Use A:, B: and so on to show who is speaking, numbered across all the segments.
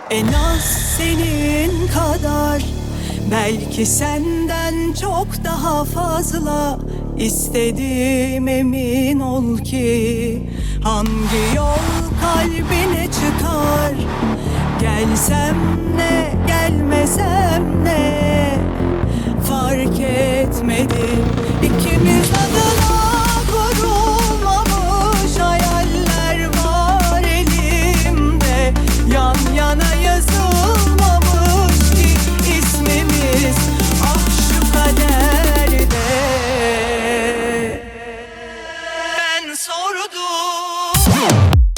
A: En az senin kadar, belki senden çok daha fazla istedim, emin ol ki. Hangi yol kalbine çıkar, gelsem ne gelmesem ne, fark etmedi. İkimiz adına kurulmamış hayaller var elimde. Yan yana yazılmamış ki ismimiz, ah şu kaderde. Ben sordum.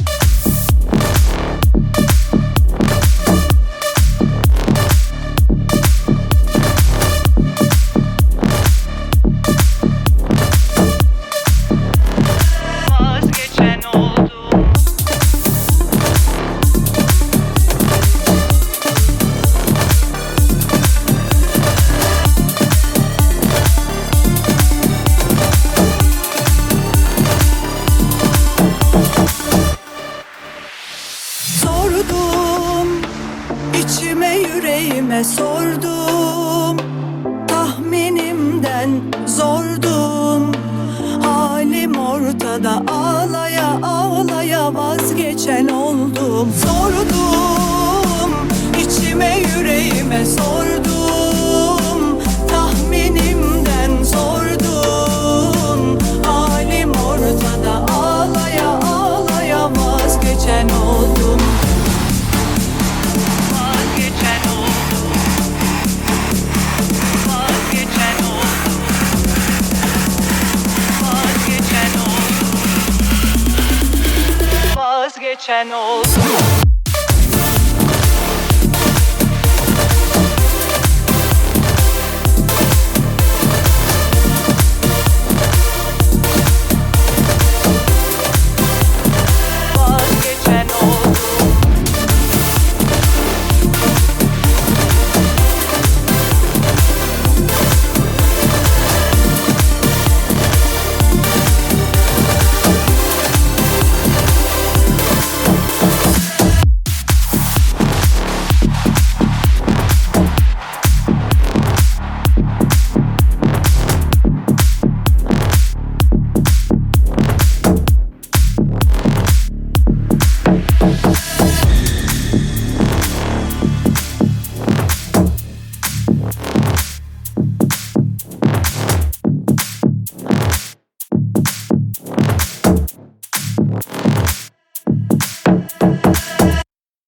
A: Sordum, içime yüreğime sordum. Tahminimden zordum. Halim ortada, ağlaya ağlaya vazgeçen oldum. Sordum, içime yüreğime sordum. Tahminimden zordum. Halim ortada, ağlaya ağlaya vazgeçen oldum. Vazgeçen oldu.